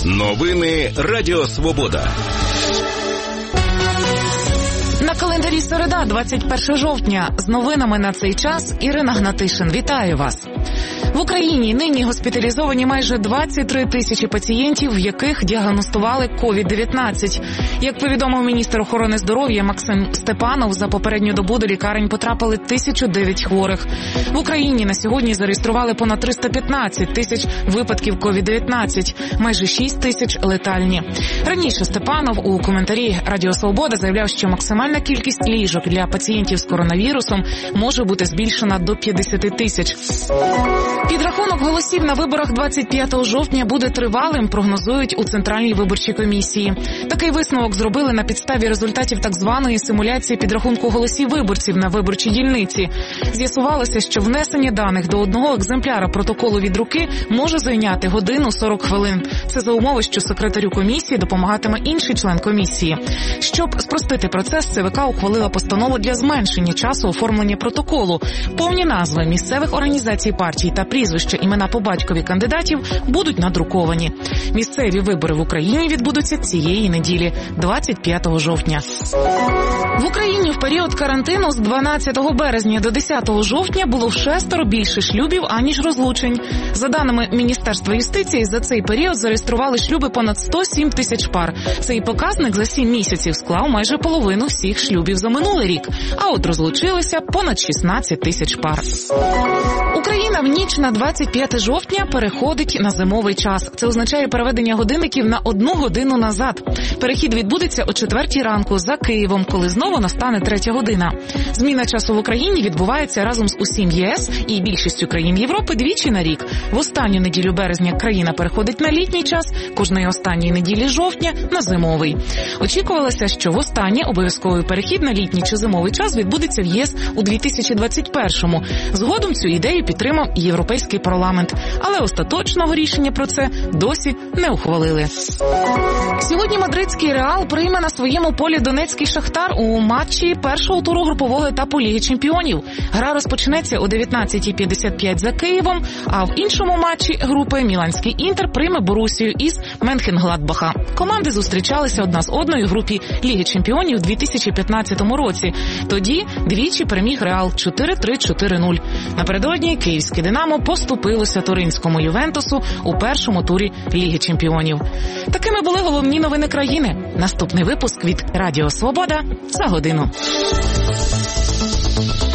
Новини Радіо Свобода. На календарі середа, 21 жовтня. З новинами на цей час Ірина Гнатишин. Вітаю вас. В Україні нині госпіталізовані майже 23 тисячі пацієнтів, в яких діагностували COVID-19. Як повідомив міністр охорони здоров'я Максим Степанов, за попередню добу до лікарень потрапили 1009 хворих. В Україні на сьогодні зареєстрували понад 315 тисяч випадків COVID-19, майже 6 тисяч летальні. Раніше Степанов у коментарі Радіо Свобода заявляв, що максимальна кількість ліжок для пацієнтів з коронавірусом може бути збільшена до 50 тисяч. Підрахунок голосів на виборах 25 жовтня буде тривалим, прогнозують у Центральній виборчій комісії. Такий висновок зробили на підставі результатів так званої симуляції підрахунку голосів виборців на виборчій дільниці. З'ясувалося, що внесення даних до одного екземпляра протоколу від руки може зайняти годину 40 хвилин. Це за умови, що секретарю комісії допомагатиме інший член комісії. Щоб спростити процес, ЦВК ухвалила постанову для зменшення часу оформлення протоколу. Повні назви місцевих організацій партій та прізвища, імена по батькові кандидатів будуть надруковані. Місцеві вибори в Україні відбудуться цієї неділі, 25 жовтня. В Україні в період карантину з 12 березня до 10 жовтня було вшестеро більше шлюбів, аніж розлучень. За даними Міністерства юстиції, за цей період зареєстрували шлюби понад 107 тисяч пар. Цей показник за 7 місяців склав майже половину всіх шлюбів за минулий рік. А от розлучилися понад 16 тисяч пар. Україна в ніч на 25 жовтня переходить на зимовий час. Це означає переведення годинників на 1 годину назад. Перехід відбудеться о 4 ранку за Києвом, коли знову настане 3 година. Зміна часу в Україні відбувається разом з усім ЄС і більшістю країн Європи двічі на рік. В останню неділю березня країна переходить на літній час, кожної останньої неділі жовтня на зимовий. Очікувалося, що востаннє обов'язковий перехід на літній чи зимовий час відбудеться в єС у 2021-му. Згодом цю ідею підтримав і Європейський парламент. Але остаточного рішення про це досі не ухвалили. Сьогодні мадридський Реал прийме на своєму полі донецький Шахтар у матчі першого туру групового етапу Ліги чемпіонів. Гра розпочнеться о 19:55 за Києвом, а в іншому матчі групи міланський Інтер прийме Борусію із Менхенгладбаха. Команди зустрічалися одна з одною в групі Ліги чемпіонів у 2015 році. Тоді двічі переміг Реал 4-3-4-0. Напередодні київське «Динамо» поступилося туринському «Ювентусу» у першому турі Ліги чемпіонів. Такими були головні новини країни. Наступний випуск від Радіо Свобода за годину.